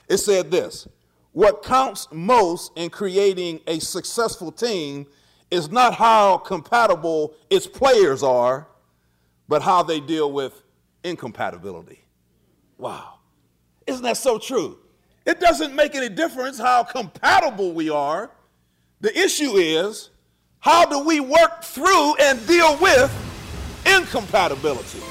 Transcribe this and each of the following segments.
It said this: what counts most in creating a successful team is not how compatible its players are, but how they deal with incompatibility. Wow. Isn't that so true? It doesn't make any difference how compatible we are. The issue is, how do we work through and deal with incompatibility?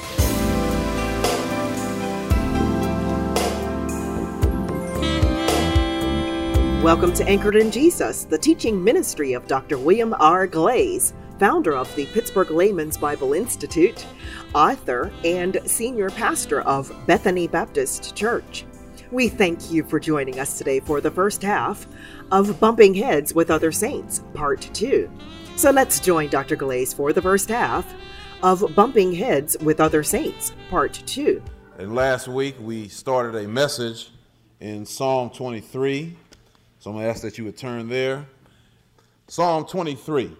Welcome to Anchored in Jesus, the teaching ministry of Dr. William R. Glaze, founder of the Pittsburgh Layman's Bible Institute, author, and senior pastor of Bethany Baptist Church. We thank you for joining us today for the first half of Bumping Heads with Other Saints, Part 2. So let's join Dr. Glaze for the first half of Bumping Heads with Other Saints, Part 2. And last week we started a message in Psalm 23. So I'm going to ask that you would turn there. Psalm 23.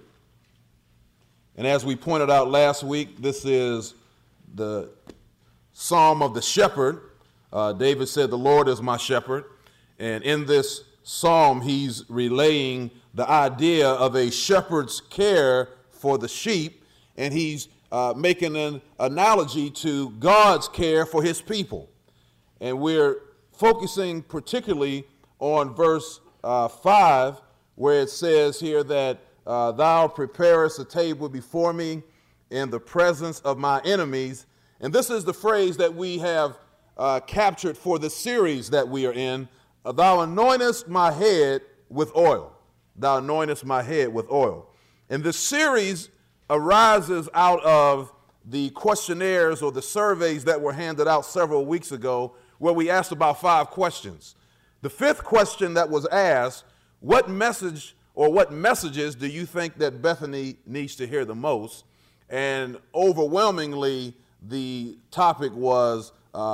And as we pointed out last week, this is the Psalm of the shepherd. David said, "The Lord is my shepherd." And in this psalm, he's relaying the idea of a shepherd's care for the sheep. And he's making an analogy to God's care for his people. And we're focusing particularly on verse 5, where it says here that thou preparest a table before me in the presence of my enemies. And this is the phrase that we have captured for the series that we are in. Thou anointest my head with oil. Thou anointest my head with oil. And this series arises out of the questionnaires or the surveys that were handed out several weeks ago, where we asked about 5 questions. The 5th question that was asked: what message or what messages do you think that Bethany needs to hear the most? And overwhelmingly, the topic was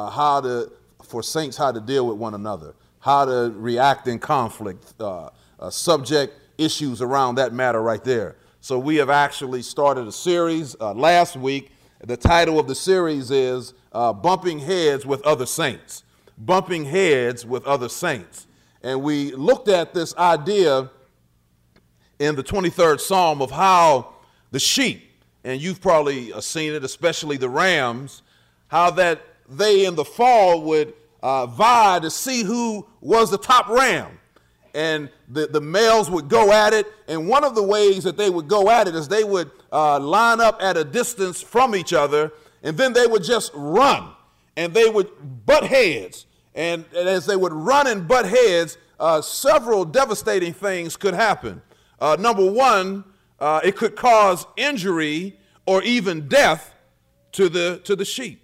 for saints, how to deal with one another, how to react in conflict, subject issues around that matter right there. So we have actually started a series last week. The title of the series is Bumping Heads with Other Saints. Bumping heads with other saints. And we looked at this idea in the 23rd Psalm of how the sheep, and you've probably seen it, especially the rams, how that they in the fall would vie to see who was the top ram. And the males would go at it. And one of the ways that they would go at it is they would line up at a distance from each other, and then they would just run. And they would butt heads. And as they would run and butt heads, several devastating things could happen. Number one, it could cause injury or even death to the sheep.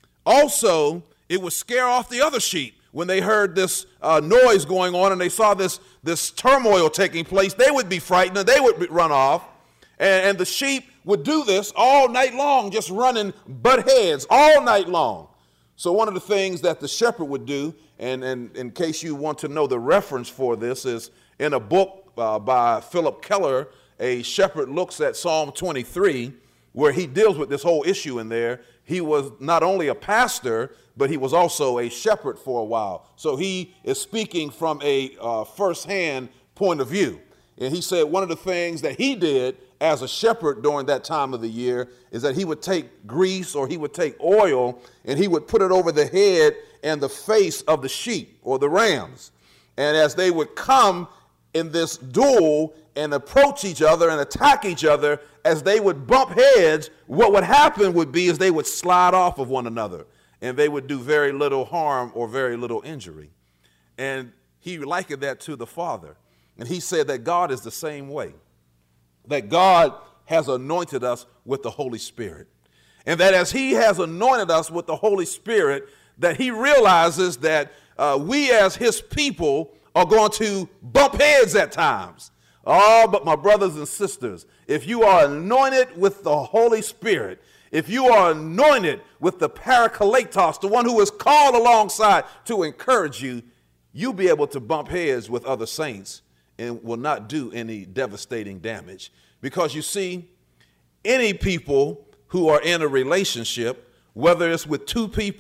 Also, it would scare off the other sheep. When they heard this noise going on and they saw this turmoil taking place, they would be frightened and they would run off. And the sheep would do this all night long, just running butt heads all night long. So one of the things that the shepherd would do, and in case you want to know the reference for this, is in a book by Philip Keller, A Shepherd Looks at Psalm 23, where he deals with this whole issue in there. He was not only a pastor, but he was also a shepherd for a while. So he is speaking from a firsthand point of view. And he said one of the things that he did as a shepherd during that time of the year is that he would take grease or he would take oil and he would put it over the head and the face of the sheep or the rams. And as they would come in this duel and approach each other and attack each other, as they would bump heads, what would happen would be is they would slide off of one another and they would do very little harm or very little injury. And he likened that to the Father. And he said that God is the same way, that God has anointed us with the Holy Spirit. And that as he has anointed us with the Holy Spirit, that he realizes that we as his people are going to bump heads at times. Oh, but my brothers and sisters, if you are anointed with the Holy Spirit, if you are anointed with the Parakletos, the one who is called alongside to encourage you, you'll be able to bump heads with other saints and will not do any devastating damage. Because you see, any people who are in a relationship, whether it's with 2 people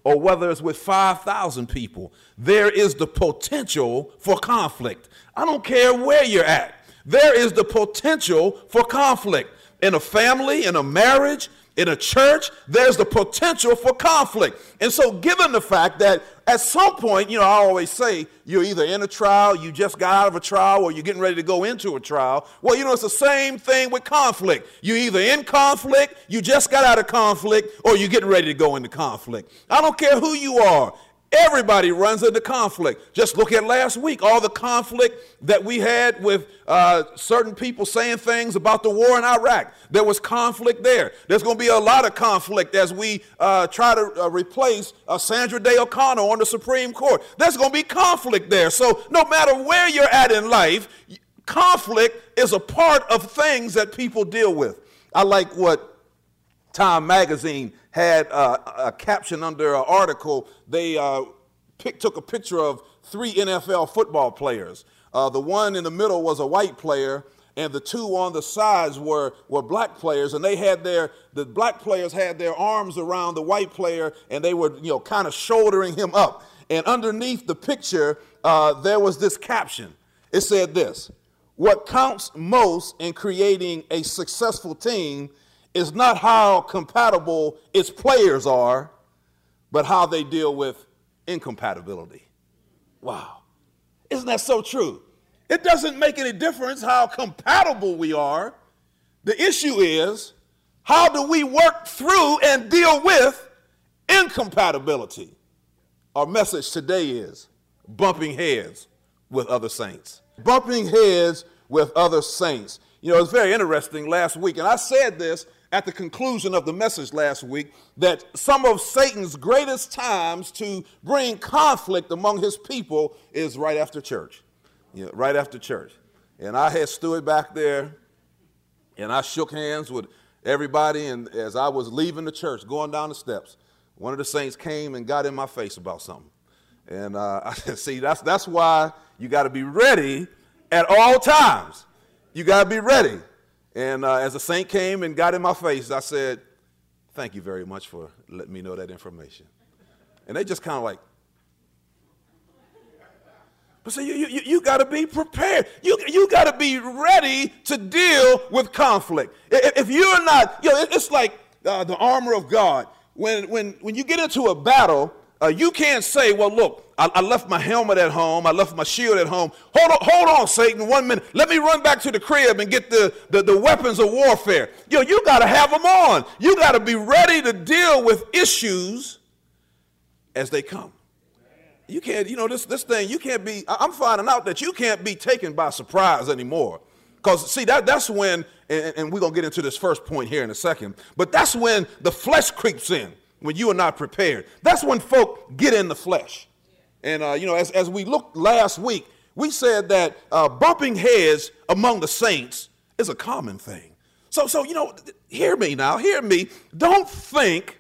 or whether it's with 5,000 people, there is the potential for conflict. I don't care where you're at. There is the potential for conflict. In a family, in a marriage, in a church, there's the potential for conflict. And so given the fact that at some point, I always say you're either in a trial, you just got out of a trial, or you're getting ready to go into a trial. Well, it's the same thing with conflict. You're either in conflict, you just got out of conflict, or you're getting ready to go into conflict. I don't care who you are. Everybody runs into conflict. Just look at last week, all the conflict that we had with certain people saying things about the war in Iraq. There was conflict there. There's going to be a lot of conflict as we try to replace Sandra Day O'Connor on the Supreme Court. There's going to be conflict there. So no matter where you're at in life, conflict is a part of things that people deal with. I like what Time Magazine had a caption under an article. They took a picture of 3 NFL football players. The one in the middle was a white player, and the 2 on the sides were black players, and the black players had their arms around the white player, and they were kind of shouldering him up. And underneath the picture, there was this caption. It said this: "What counts most in creating a successful team is not how compatible its players are, but how they deal with incompatibility." Wow. Isn't that so true? It doesn't make any difference how compatible we are. The issue is, how do we work through and deal with incompatibility? Our message today is bumping heads with other saints. Bumping heads with other saints. It's very interesting last week, and I said this at the conclusion of the message last week, that some of Satan's greatest times to bring conflict among his people is right after church. Right after church. And I had stood back there, and I shook hands with everybody, and as I was leaving the church, going down the steps, one of the saints came and got in my face about something. And I said, see, that's why you got to be ready at all times. You got to be ready. And as the saint came and got in my face, I said, "Thank you very much for letting me know that information." And they just kind of like, but see, you got to be prepared. You got to be ready to deal with conflict. If you're not, it's like the armor of God. When you get into a battle, you can't say, "Well, look, I left my helmet at home. I left my shield at home. Hold on, Satan, 1 minute. Let me run back to the crib and get the weapons of warfare." You got to have them on. You got to be ready to deal with issues as they come. You can't, this thing, you can't be, I'm finding out that you can't be taken by surprise anymore. Because, see, that's when, and we're going to get into this first point here in a second, but that's when the flesh creeps in, when you are not prepared. That's when folk get in the flesh. And, as we looked last week, we said that bumping heads among the saints is a common thing. So hear me now, hear me. Don't think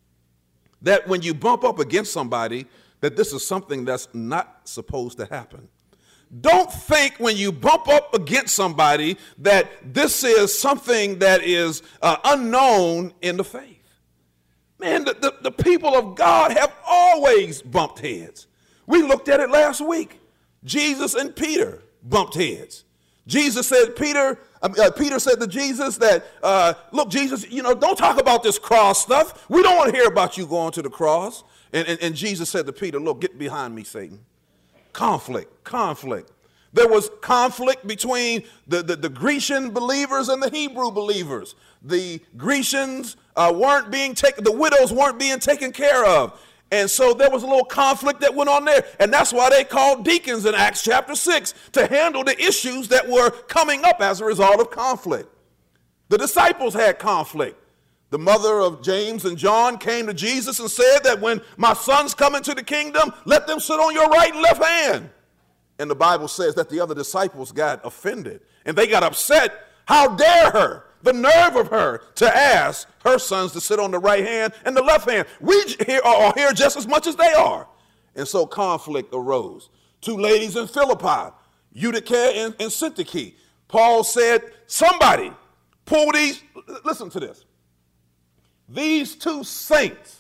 that when you bump up against somebody that this is something that's not supposed to happen. Don't think when you bump up against somebody that this is something that is unknown in the faith. Man, the people of God have always bumped heads. We looked at it last week. Jesus and Peter bumped heads. Jesus said, Peter said to Jesus that, "Look, Jesus, don't talk about this cross stuff. We don't want to hear about you going to the cross." And Jesus said to Peter, "Look, get behind me, Satan." Conflict. There was conflict between the Grecian believers and the Hebrew believers. The Grecians weren't being taken, the widows weren't being taken care of. And so there was a little conflict that went on there. And that's why they called deacons in Acts chapter 6 to handle the issues that were coming up as a result of conflict. The disciples had conflict. The mother of James and John came to Jesus and said that when my sons come into the kingdom, let them sit on your right and left hand. And the Bible says that the other disciples got offended and they got upset. How dare her, the nerve of her, to ask her sons to sit on the right hand and the left hand. We are here just as much as they are. And so conflict arose. 2 ladies in Philippi, Eutyche and Syntyche. Paul said, somebody pull these, listen to this. These 2 saints,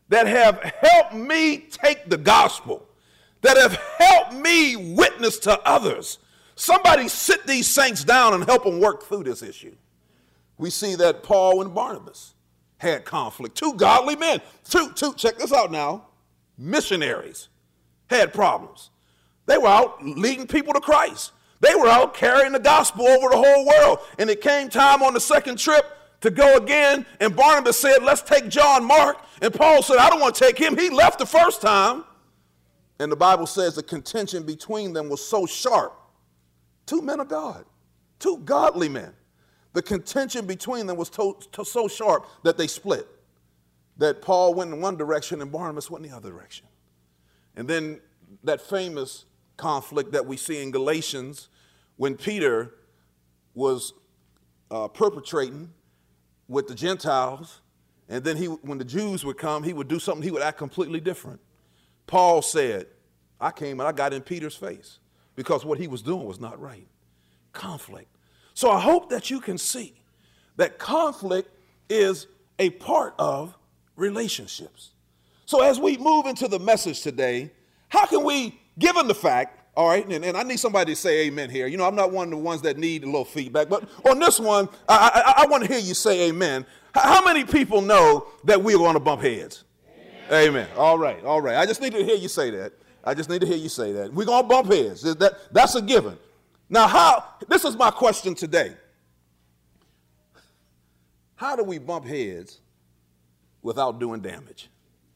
that have helped me take the gospel, that have helped me witness to others. Somebody sit these saints down and help them work through this issue. We see that Paul and Barnabas had conflict. Two godly men, two, check this out now, missionaries had problems. They were out leading people to Christ. They were out carrying the gospel over the whole world. And it came time on the second trip to go again. And Barnabas said, let's take John Mark. And Paul said, I don't want to take him. He left the first time. And the Bible says the contention between them was so sharp. Two men of God, two godly men. The contention between them was so sharp that they split. That Paul went in one direction and Barnabas went in the other direction. And then that famous conflict that we see in Galatians when Peter was perpetrating with the Gentiles, and then when the Jews would come, he would do something, he would act completely different. Paul said, I came and I got in Peter's face because what he was doing was not right. Conflict. So I hope that you can see that conflict is a part of relationships. So as we move into the message today, how can we, given the fact, all right, and I need somebody to say amen here. You know, I'm not one of the ones that need a little feedback, but on this one, I want to hear you say amen. How many people know that we're going to bump heads? Amen. All right. I just need to hear you say that. We're going to bump heads. That's a given. Now, this is my question today. How do we bump heads without doing damage?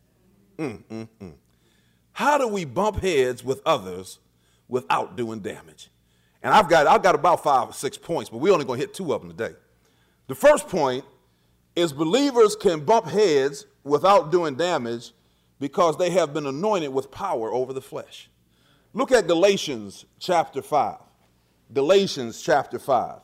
How do we bump heads with others without doing damage? And I've got about 5 or 6 points, but we're only going to hit 2 of them today. The first point is believers can bump heads without doing damage because they have been anointed with power over the flesh. Look at Galatians chapter 5. Galatians chapter 5,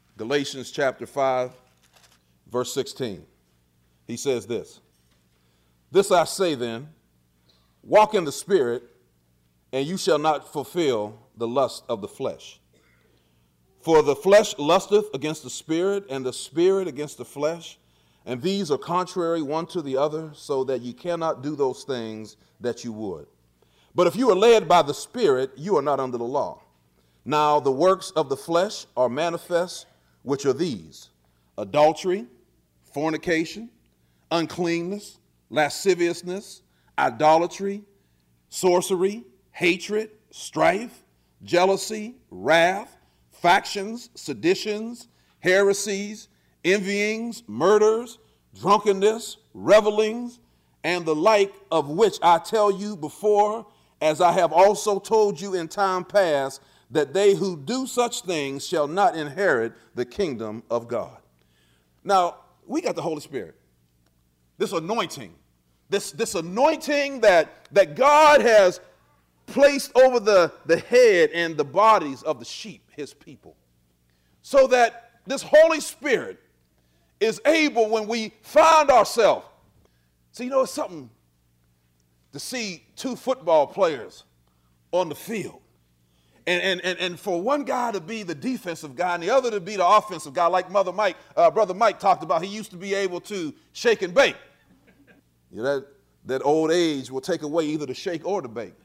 verse 16. He says this. This I say then, walk in the Spirit, and you shall not fulfill the lust of the flesh. For the flesh lusteth against the Spirit, and the Spirit against the flesh, and these are contrary one to the other, so that you cannot do those things that you would. But if you are led by the Spirit, you are not under the law. Now the works of the flesh are manifest, which are these: adultery, fornication, uncleanness, lasciviousness, idolatry, sorcery, hatred, strife, jealousy, wrath, factions, seditions, heresies, envyings, murders, drunkenness, revelings, and the like, of which I tell you before, as I have also told you in time past, that they who do such things shall not inherit the kingdom of God. Now, we got the Holy Spirit, this anointing, this anointing that God has placed over the head and the bodies of the sheep, his people, so that this Holy Spirit is able, when we find ourselves, so you know, it's something to see 2 football players on the field. And for one guy to be the defensive guy and the other to be the offensive guy, like Brother Mike talked about, he used to be able to shake and bake. You know, that old age will take away either the shake or the bake.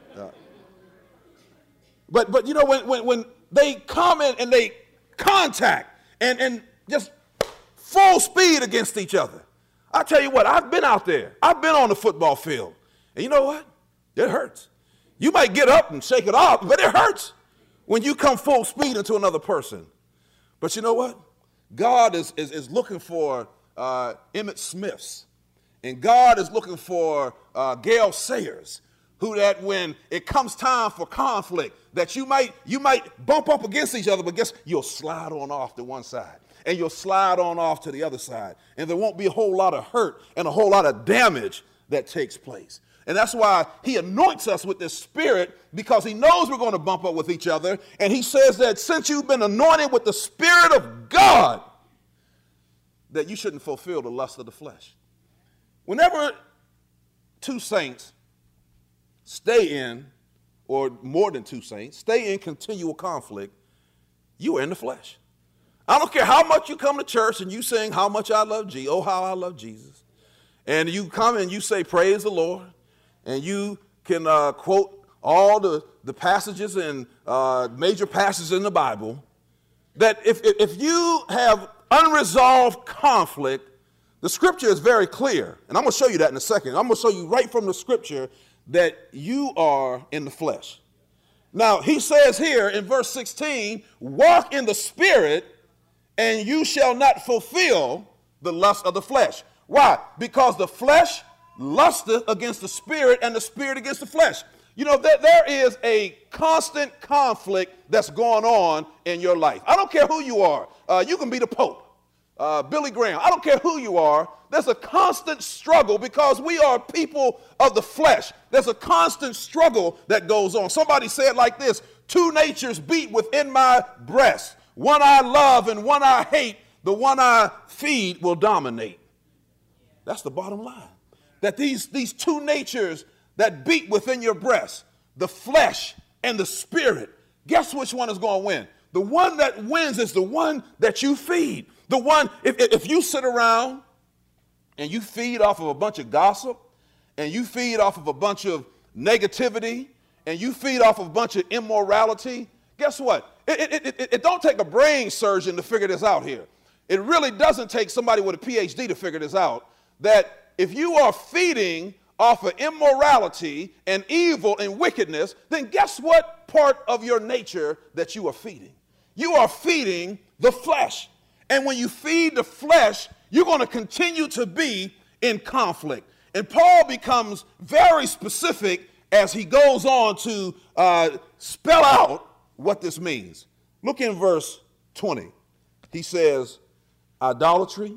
But you know, when they come in and they contact and just full speed against each other, I tell you what, I've been out there. I've been on the football field. And you know what? It hurts. You might get up and shake it off, but it hurts when you come full speed into another person. But you know what? God is looking for Emmitt Smiths, and God is looking for Gale Sayers, who that when it comes time for conflict, that you might bump up against each other, but guess you'll slide on off to one side, and you'll slide on off to the other side, and there won't be a whole lot of hurt and a whole lot of damage that takes place. And that's why he anoints us with this Spirit, because he knows we're going to bump up with each other. And he says that since you've been anointed with the Spirit of God, that you shouldn't fulfill the lust of the flesh. Whenever 2 saints stay in, or more than 2 saints, stay in continual conflict, you are in the flesh. I don't care how much you come to church and you sing how much I love Jesus, oh, how I love Jesus. And you come and you say, praise the Lord, and you can quote all the passages and major passages in the Bible, that if you have unresolved conflict, the scripture is very clear. And I'm going to show you that in a second. I'm going to show you right from the scripture that you are in the flesh. Now, he says here in verse 16, walk in the spirit, and you shall not fulfill the lust of the flesh. Why? Because the flesh lusteth against the spirit, and the spirit against the flesh. You know, there is a constant conflict that's going on in your life. I don't care who you are. You can be the Pope, Billy Graham. I don't care who you are. There's a constant struggle because we are people of the flesh. There's a constant struggle that goes on. Somebody said like this: two natures beat within my breast. One I love and one I hate. The one I feed will dominate. That's the bottom line. That these two natures that beat within your breast, the flesh and the spirit, guess which one is going to win? The one that wins is the one that you feed. The one, if you sit around and you feed off of a bunch of gossip, and you feed off of a bunch of negativity, and you feed off of a bunch of immorality, guess what? It don't take a brain surgeon to figure this out here. It really doesn't take somebody with a PhD to figure this out, that if you are feeding off of immorality and evil and wickedness, then guess what part of your nature that you are feeding? You are feeding the flesh. And when you feed the flesh, you're going to continue to be in conflict. And Paul becomes very specific as he goes on to spell out what this means. Look in verse 20. He says, idolatry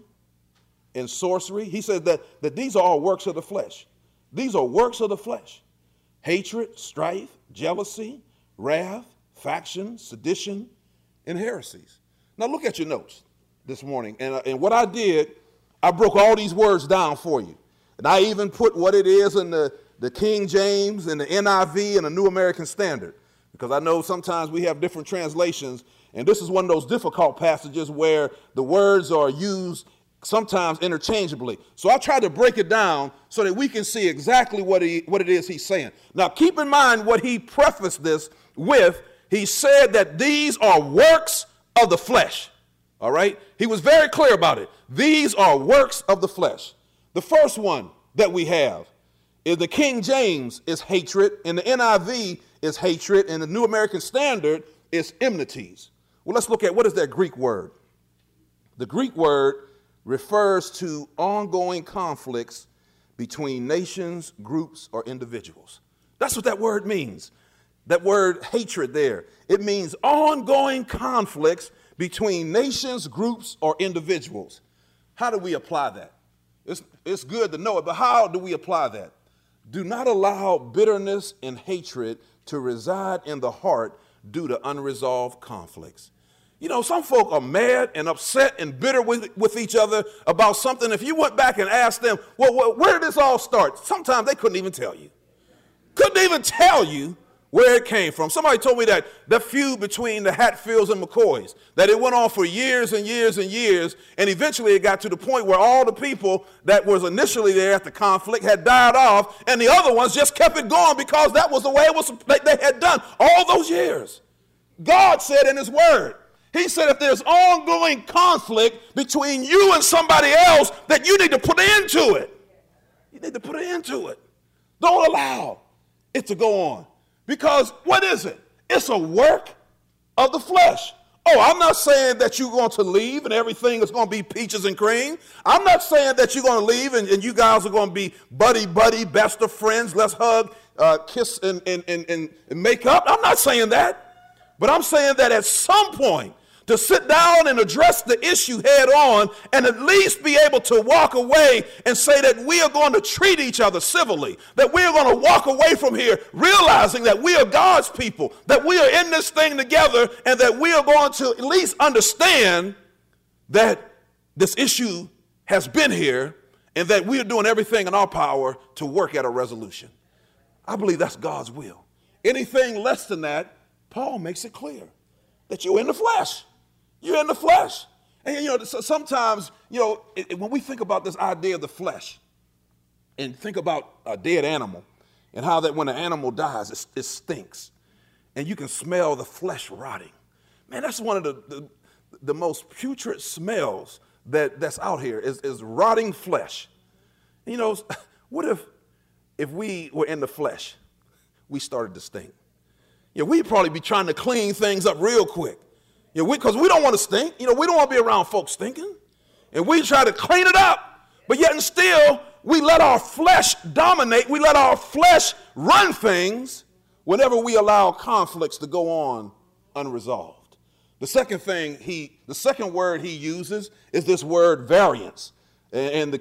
and sorcery. He says that these are all works of the flesh. These are works of the flesh. Hatred, strife, jealousy, wrath, faction, sedition, and heresies. Now look at your notes this morning. And what I did, I broke all these words down for you. And I even put what it is in the King James and the NIV and the New American Standard. Because I know sometimes we have different translations. And this is one of those difficult passages where the words are used sometimes interchangeably. So I tried to break it down so that we can see exactly what it is he's saying. Now keep in mind what he prefaced this with. He said that these are works of the flesh. All right? He was very clear about it. These are works of the flesh. The first one that we have is the King James is hatred, and the NIV is hatred, and the New American Standard is enmities. Well, let's look at what is that Greek word. The Greek word refers to ongoing conflicts between nations, groups, or individuals. That's what that word means. That word hatred there. It means ongoing conflicts between nations, groups, or individuals. How do we apply that? It's good to know it, but how do we apply that? Do not allow bitterness and hatred to reside in the heart due to unresolved conflicts. You know, some folk are mad and upset and bitter with each other about something. If you went back and asked them, well, where did this all start? Sometimes they couldn't even tell you. Couldn't even tell you where it came from. Somebody told me that the feud between the Hatfields and McCoys, that it went on for years and years and years, and eventually it got to the point where all the people that was initially there at the conflict had died off, and the other ones just kept it going because that was the way it was they had done all those years. God said in his word, he said if there's ongoing conflict between you and somebody else, that you need to put an end to it. You need to put an end to it. Don't allow it to go on. Because what is it? It's a work of the flesh. Oh, I'm not saying that you're going to leave and everything is going to be peaches and cream. I'm not saying that you're going to leave and you guys are going to be buddy, best of friends. Let's hug, kiss, and make up. I'm not saying that. But I'm saying that at some point, to sit down and address the issue head on and at least be able to walk away and say that we are going to treat each other civilly, that we are going to walk away from here realizing that we are God's people, that we are in this thing together, and that we are going to at least understand that this issue has been here and that we are doing everything in our power to work at a resolution. I believe that's God's will. Anything less than that, Paul makes it clear that you're in the flesh. You're in the flesh. And, you know, sometimes, you know, when we think about this idea of the flesh, And think about a dead animal and how that when an animal dies, it stinks. And you can smell the flesh rotting. Man, that's one of the most putrid smells that's out here is rotting flesh. You know, what if we were in the flesh, we started to stink? You know, we'd probably be trying to clean things up real quick. You know, because we don't want to stink. You know, we don't want to be around folks stinking. And we try to clean it up, but yet and still, we let our flesh dominate. We let our flesh run things whenever we allow conflicts to go on unresolved. The second word he uses is this word variance. And the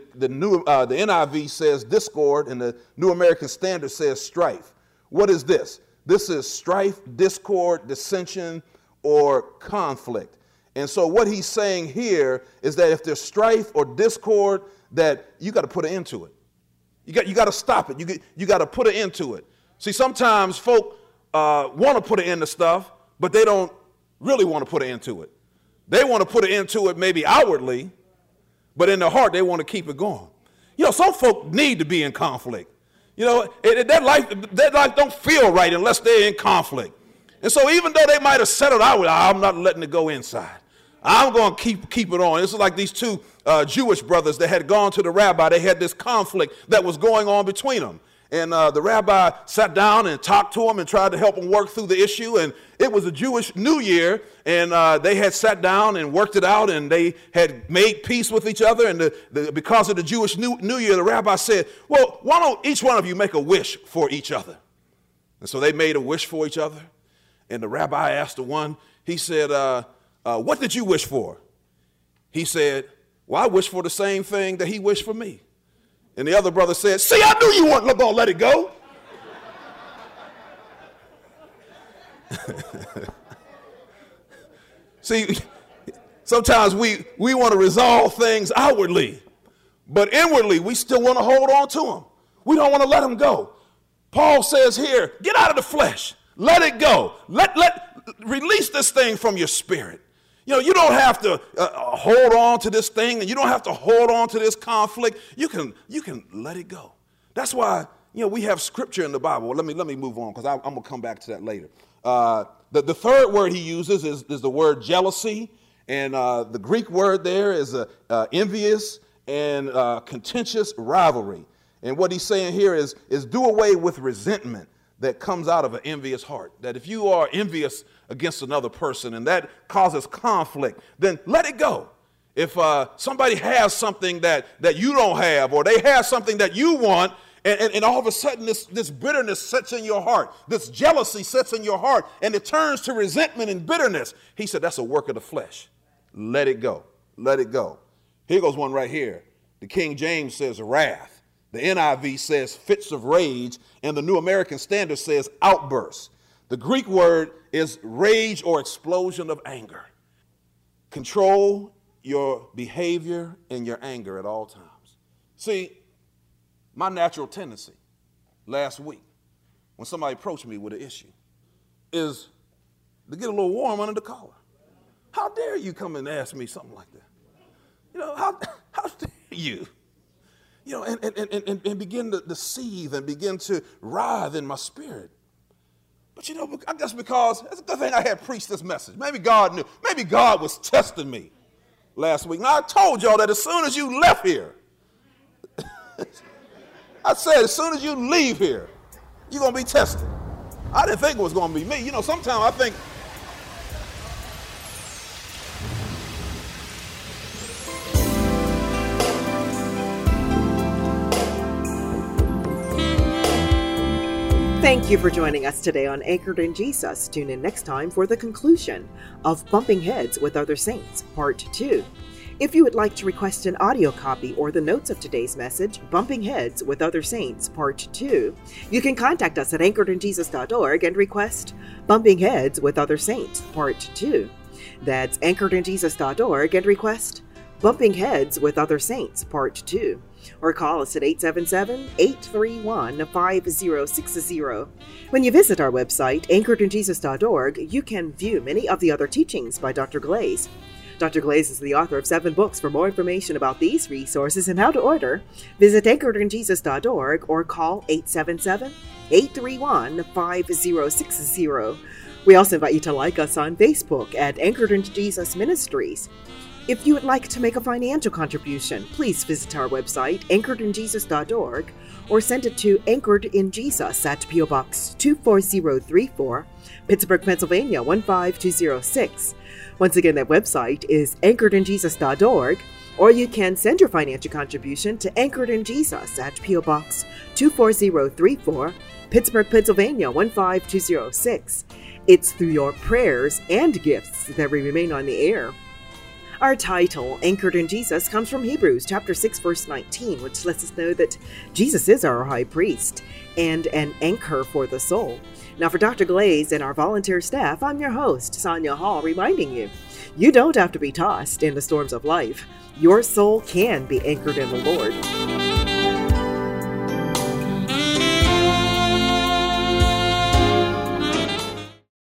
NIV says discord, and the New American Standard says strife. What is this? This is strife, discord, dissension, or conflict. And so what he's saying here is that if there's strife or discord, that you got to put an end to it. You got to stop it. You got to put an end to it. See, sometimes folk want to put an end to stuff, but they don't really want to put an end to it. They want to put an end to it maybe outwardly, but in their heart, they want to keep it going. You know, some folk need to be in conflict. You know, that life don't feel right unless they're in conflict. And so even though they might have settled out with, I'm not letting it go inside. I'm going to keep it on. This is like these two Jewish brothers that had gone to the rabbi. They had this conflict that was going on between them. And the rabbi sat down and talked to him and tried to help him work through the issue. And it was a Jewish New Year, and they had sat down and worked it out, and they had made peace with each other. And because of the Jewish New Year, the rabbi said, well, why don't each one of you make a wish for each other? And so they made a wish for each other. And the rabbi asked the one, he said, what did you wish for? He said, well, I wish for the same thing that he wished for me. And the other brother said, see, I knew you weren't going to let it go. See, sometimes we want to resolve things outwardly, but inwardly we still want to hold on to them. We don't want to let them go. Paul says here, get out of the flesh. Let it go. Release this thing from your spirit. You know, you don't have to hold on to this thing, and you don't have to hold on to this conflict. You can let it go. That's why, you know, we have scripture in the Bible. Let me move on, because I'm going to come back to that later. The third word he uses is the word jealousy, and the Greek word there is envious and contentious rivalry. And what he's saying here is do away with resentment that comes out of an envious heart. That if you are envious against another person and that causes conflict, then let it go. If somebody has something that you don't have, or they have something that you want, and all of a sudden this bitterness sets in your heart, this jealousy sets in your heart, and it turns to resentment and bitterness, he said that's a work of the flesh. Let it go. Let it go. Here goes one right here. The King James says wrath. The NIV says fits of rage, and the New American Standard says outbursts. The Greek word is rage or explosion of anger. Control your behavior and your anger at all times. See, my natural tendency last week, when somebody approached me with an issue, is to get a little warm under the collar. How dare you come and ask me something like that? You know, how dare you? You know, and begin to seethe and begin to writhe in my spirit. But you know, I guess because it's a good thing I had preached this message. Maybe God knew. Maybe God was testing me last week. Now, I told y'all that as soon as you left here, I said as soon as you leave here, you're going to be tested. I didn't think it was going to be me. You know, sometimes I think, Thank you for joining us today on Anchored in Jesus. Tune in next time for the conclusion of Bumping Heads with Other Saints, Part 2. If you would like to request an audio copy or the notes of today's message, Bumping Heads with Other Saints, Part 2, you can contact us at anchoredinjesus.org and request Bumping Heads with Other Saints, Part 2. That's anchoredinjesus.org and request Bumping Heads with Other Saints, Part 2. Or call us at 877-831-5060. When you visit our website, anchoredinjesus.org, you can view many of the other teachings by Dr. Glaze. Dr. Glaze is the author of 7 books. For more information about these resources and how to order, visit anchoredinjesus.org or call 877-831-5060. We also invite you to like us on Facebook at Anchored in Jesus Ministries. If you would like to make a financial contribution, please visit our website, anchoredinjesus.org, or send it to Anchored in Jesus at P.O. Box 24034, Pittsburgh, Pennsylvania 15206. Once again, that website is anchoredinjesus.org, or you can send your financial contribution to Anchored in Jesus at P.O. Box 24034, Pittsburgh, Pennsylvania 15206. It's through your prayers and gifts that we remain on the air. Our title, Anchored in Jesus, comes from Hebrews chapter 6, verse 19, which lets us know that Jesus is our high priest and an anchor for the soul. Now, for Dr. Glaze and our volunteer staff, I'm your host, Sonia Hall, reminding you, you don't have to be tossed in the storms of life. Your soul can be anchored in the Lord.